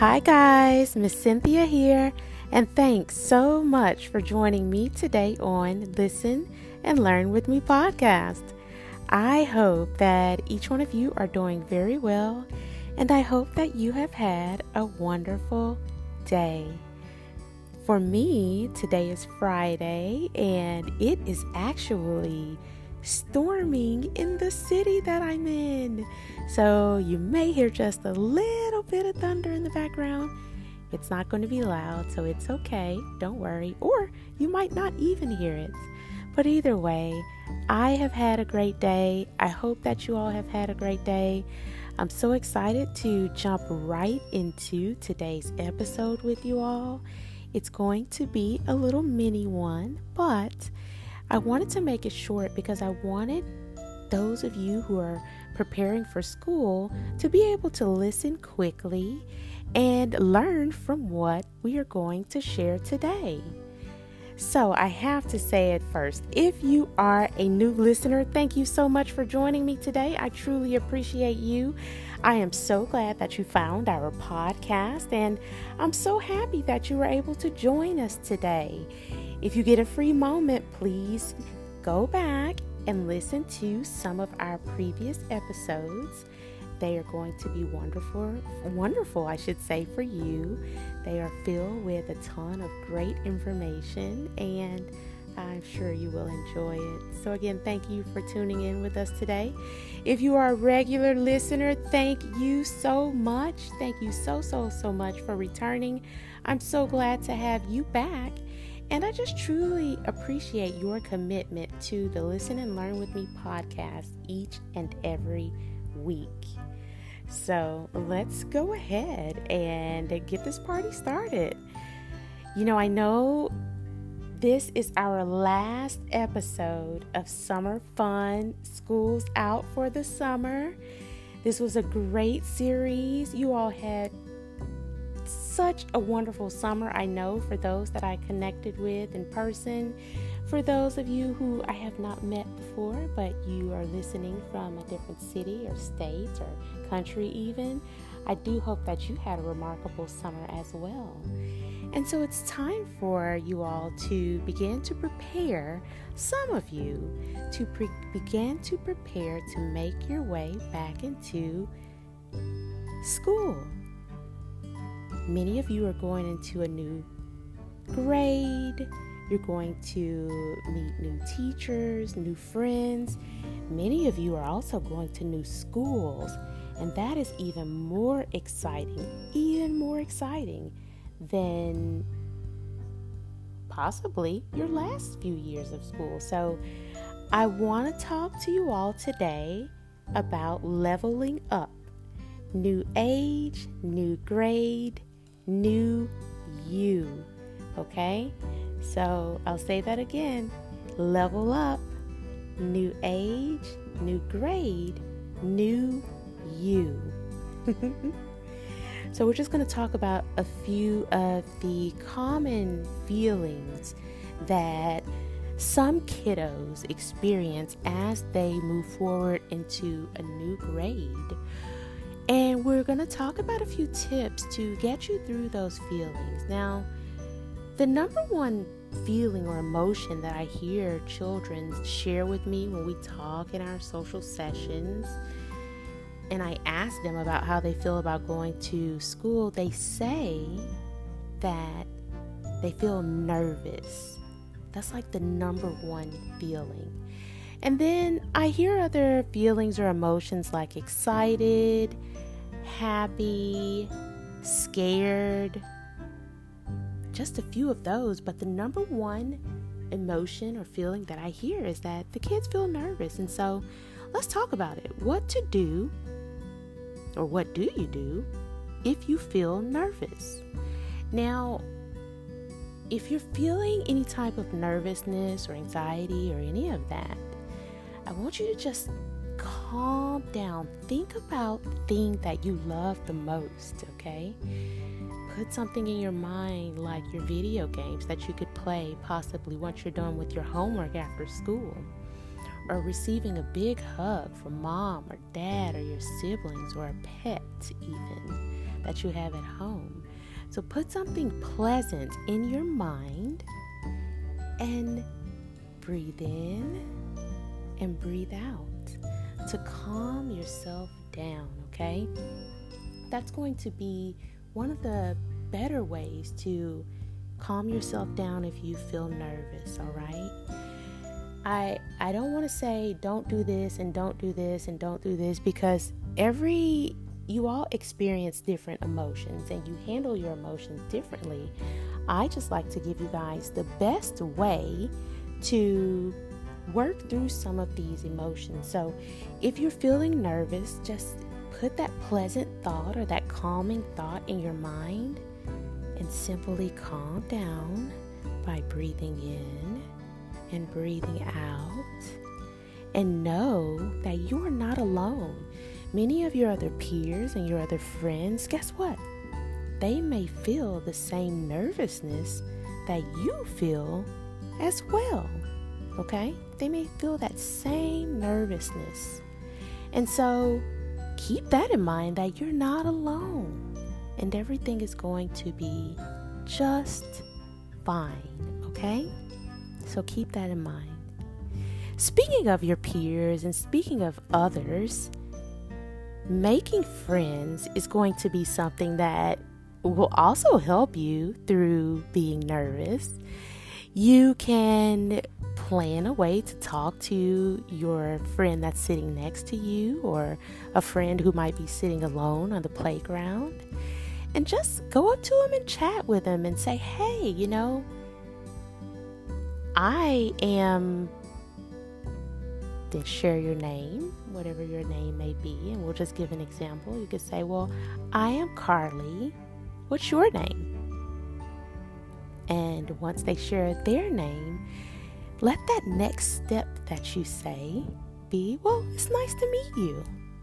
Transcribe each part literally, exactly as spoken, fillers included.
Hi guys, Miss Cynthia here, and thanks so much for joining me today on Listen and Learn with Me podcast. I hope that each one of you are doing very well, and I hope that you have had a wonderful day. For me, today is Friday, and it is actually storming in the city that I'm in. So you may hear just a little bit of thunder in the background. It's not going to be loud, so it's okay. Don't worry. Or you might not even hear it. But either way, I have had a great day. I hope that you all have had a great day. I'm so excited to jump right into today's episode with you all. It's going to be a little mini one, but I wanted to make it short because I wanted those of you who are preparing for school to be able to listen quickly and learn from what we are going to share today. So I have to say it first. If you are a new listener, thank you so much for joining me today. I truly appreciate you. I am so glad that you found our podcast, and I'm so happy that you were able to join us today. If you get a free moment, please go back and listen to some of our previous episodes. They are going to be wonderful, wonderful, I should say, for you. They are filled with a ton of great information, and I'm sure you will enjoy it. So again, thank you for tuning in with us today. If you are a regular listener, thank you so much. Thank you so, so, so much for returning. I'm so glad to have you back. And I just truly appreciate your commitment to the Listen and Learn with Me podcast each and every week. So let's go ahead and get this party started. You know, I know this is our last episode of Summer Fun. School's out for the summer. This was a great series. You all had such a wonderful summer, I know, for those that I connected with in person, for those of you who I have not met before, but you are listening from a different city or state or country even. I do hope that you had a remarkable summer as well. And so it's time for you all to begin to prepare, some of you, to pre- begin to prepare to make your way back into school. Many of you are going into a new grade. You're going to meet new teachers, new friends. Many of you are also going to new schools. And that is even more exciting, even more exciting than possibly your last few years of school. So I want to talk to you all today about leveling up. New age, new grade, new you. Okay? So I'll say that again. Level up. New age, new grade, new you. So we're just going to talk about a few of the common feelings that some kiddos experience as they move forward into a new grade. And we're going to talk about a few tips to get you through those feelings. Now, the number one feeling or emotion that I hear children share with me when we talk in our social sessions, and I ask them about how they feel about going to school, they say that they feel nervous. That's like the number one feeling. And then I hear other feelings or emotions like excited, happy, scared, just a few of those. But the number one emotion or feeling that I hear is that the kids feel nervous. And so let's talk about it. What to do, or what do you do if you feel nervous? Now, if you're feeling any type of nervousness or anxiety or any of that, I want you to just calm down. Think about the thing that you love the most, okay? Put something in your mind like your video games that you could play possibly once you're done with your homework after school. Or receiving a big hug from mom or dad or your siblings or a pet even. that you have at home. So put something pleasant in your mind and breathe in and breathe out to calm yourself down, okay? That's going to be one of the better ways to calm yourself down if you feel nervous, all right? I I don't want to say don't do this and don't do this and don't do this, because every you all experience different emotions and you handle your emotions differently. I just like to give you guys the best way to work through some of these emotions. So if you're feeling nervous, just put that pleasant thought or that calming thought in your mind and simply calm down by breathing in and breathing out. And know that you are not alone. Many of your other peers and your other friends, guess what? They may feel the same nervousness that you feel as well, okay? They may feel that same nervousness. And so keep that in mind, that you're not alone and everything is going to be just fine, okay? So keep that in mind. Speaking of your peers and speaking of others, making friends is going to be something that will also help you through being nervous. You can plan a way to talk to your friend that's sitting next to you, or a friend who might be sitting alone on the playground, and just go up to them and chat with them and say, hey, you know, I am... Then share your name, whatever your name may be, and we'll just give an example. You could say, well, I am Carly. What's your name? And once they share their name, let that next step that you say be, well, it's nice to meet you.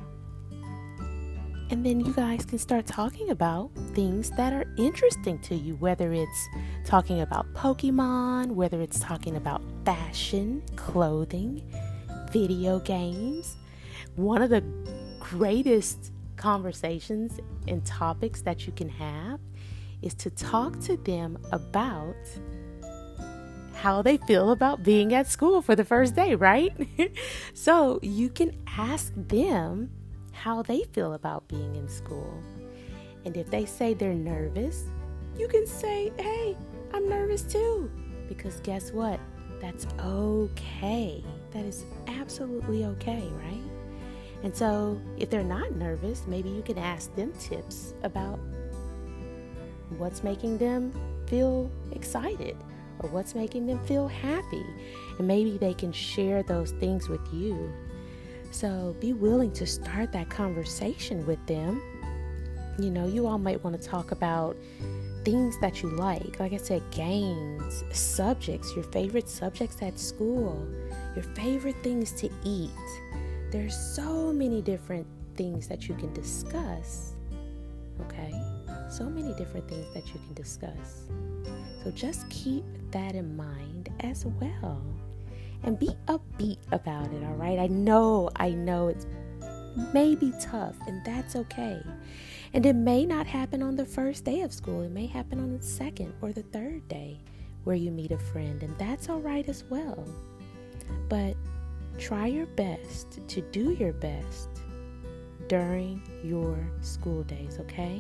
And then you guys can start talking about things that are interesting to you, whether it's talking about Pokemon, whether it's talking about fashion, clothing, video games. One of the greatest conversations and topics that you can have is to talk to them about how they feel about being at school for the first day, right? So you can ask them how they feel about being in school. And if they say they're nervous, you can say, hey, I'm nervous too. Because guess what? That's okay. That is absolutely okay, right? And so if they're not nervous, maybe you can ask them tips about what's making them feel excited or what's making them feel happy. And maybe they can share those things with you. So be willing to start that conversation with them. You know, you all might want to talk about things that you like. Like I said, games, subjects, your favorite subjects at school, your favorite things to eat. There's so many different things that you can discuss. Okay? So many different things that you can discuss. So just keep that in mind as well. And be upbeat about it, all right? I know, I know it's maybe tough, and that's okay. And it may not happen on the first day of school. It may happen on the second or the third day where you meet a friend, and that's all right as well. But try your best to do your best during your school days, okay?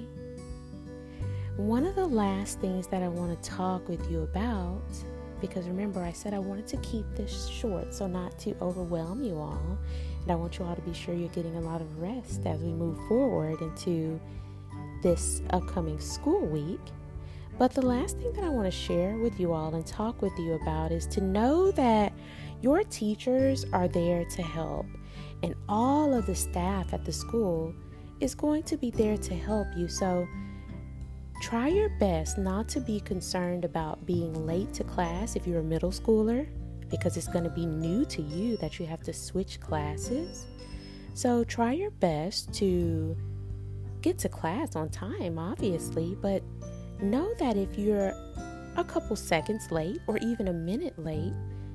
One of the last things that I want to talk with you about, because remember I said I wanted to keep this short so not to overwhelm you all, and I want you all to be sure you're getting a lot of rest as we move forward into this upcoming school week. But the last thing that I want to share with you all and talk with you about is to know that your teachers are there to help, and all of the staff at the school is going to be there to help you. So try your best not to be concerned about being late to class if you're a middle schooler, because it's going to be new to you that you have to switch classes. So try your best to get to class on time, obviously, but know that if you're a couple seconds late or even a minute late,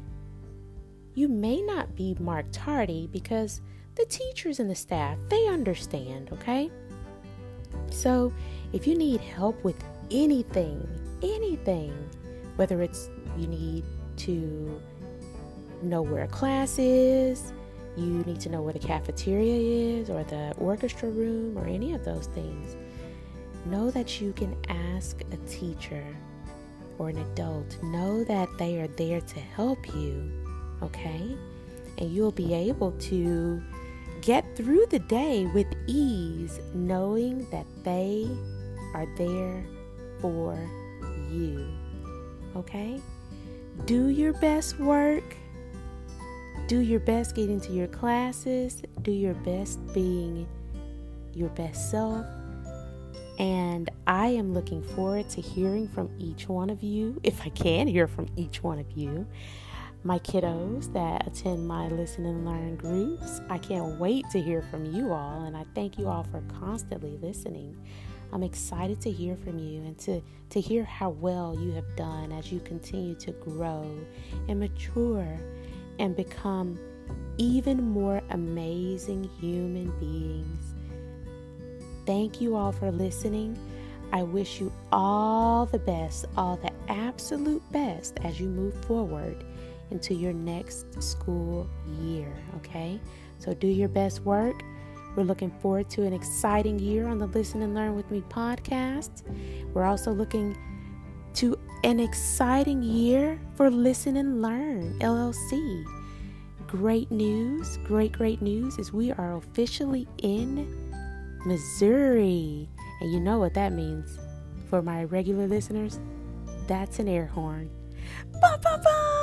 you may not be marked tardy, because the teachers and the staff, they understand, okay? So If you need help with anything, anything, whether it's you need to know where a class is, you need to know where the cafeteria is, or the orchestra room, or any of those things, know that you can ask a teacher or an adult. Know that they are there to help you, okay? And you'll be able to get through the day with ease, knowing that they are there for you, okay? Do your best work. Do your best getting to your classes. Do your best being your best self. And I am looking forward to hearing from each one of you, if I can hear from each one of you, my kiddos that attend my Listen and Learn groups. I can't wait to hear from you all, and I thank you all for constantly listening. I'm excited to hear from you and to, to hear how well you have done as you continue to grow and mature and become even more amazing human beings. Thank you all for listening. I wish you all the best, all the absolute best as you move forward into your next school year, okay? So do your best work. We're looking forward to an exciting year on the Listen and Learn with Me podcast. We're also looking to an exciting year for Listen and Learn L L C. Great news, great, great news is we are officially in Missouri. And you know what that means. For my regular listeners, that's an air horn. Ba, ba,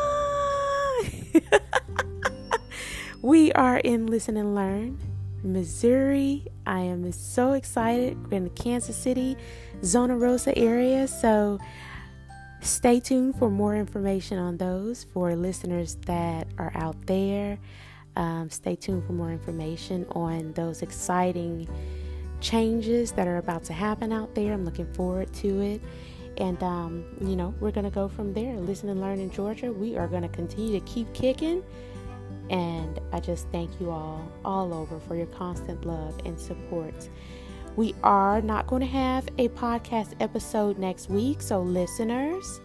ba! We are in Listen and Learn, Missouri. I am so excited. We're in the Kansas City, Zona Rosa area. So stay tuned for more information on those for listeners that are out there. Um, stay tuned for more information on those exciting changes that are about to happen out there. I'm looking forward to it. And, um, you know, we're going to go from there. Listen and Learn in Georgia. We are going to continue to keep kicking. And I just thank you all, all over for your constant love and support. We are not going to have a podcast episode next week. So listeners,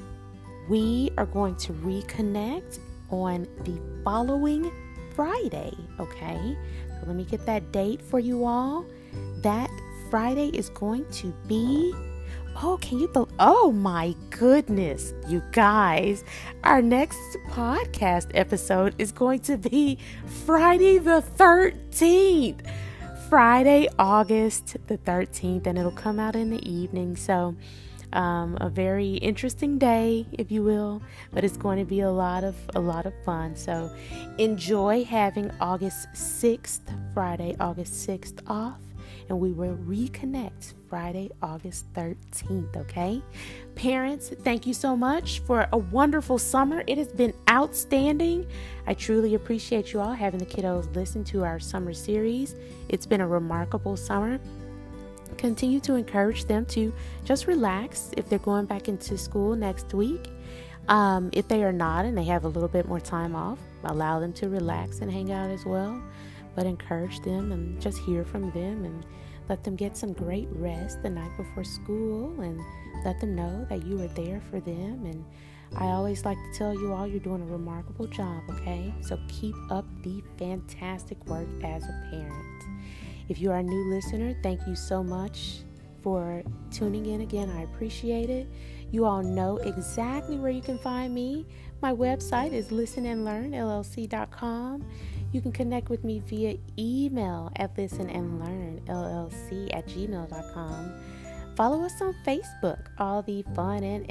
we are going to reconnect on the following Friday. Okay. So let me get that date for you all. That Friday is going to be, oh, can you believe, oh my goodness, you guys, our next podcast episode is going to be Friday the thirteenth, Friday, August the thirteenth, and it'll come out in the evening. So, um, a very interesting day, if you will, but it's going to be a lot of, a lot of fun. So enjoy having August sixth, Friday, August sixth off. And we will reconnect Friday, August thirteenth, okay? Parents, thank you so much for a wonderful summer. It has been outstanding. I truly appreciate you all having the kiddos listen to our summer series. It's been a remarkable summer. Continue to encourage them to just relax if they're going back into school next week. Um, if they are not and they have a little bit more time off, allow them to relax and hang out as well. But encourage them and just hear from them and let them get some great rest the night before school and let them know that you are there for them. And I always like to tell you all you're doing a remarkable job, okay? So keep up the fantastic work as a parent. If you are a new listener, thank you so much for tuning in again. I appreciate it. You all know exactly where you can find me. My website is listen and learn L L C dot com. You can connect with me via email at listen and learn L L C at gmail dot com. Follow us on Facebook. All the fun and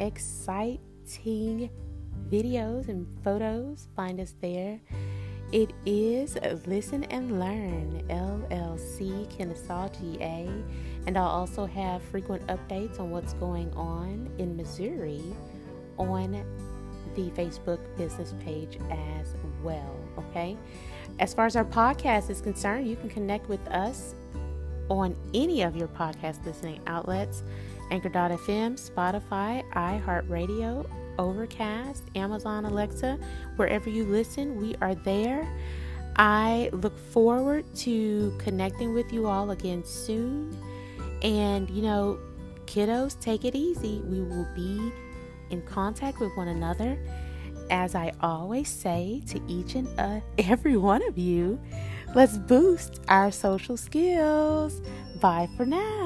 exciting videos and photos, find us there. It is Listen and Learn L L C, Kennesaw, G A. And I'll also have frequent updates on what's going on in Missouri on the Facebook business page as well, okay? As far as our podcast is concerned, you can connect with us on any of your podcast listening outlets, Anchor dot f m, Spotify, iHeartRadio, Overcast, Amazon Alexa, wherever you listen, we are there. I look forward to connecting with you all again soon. And, you know, kiddos, take it easy. We will be in contact with one another. As I always say to each and uh, every one of you, let's boost our social skills. Bye for now.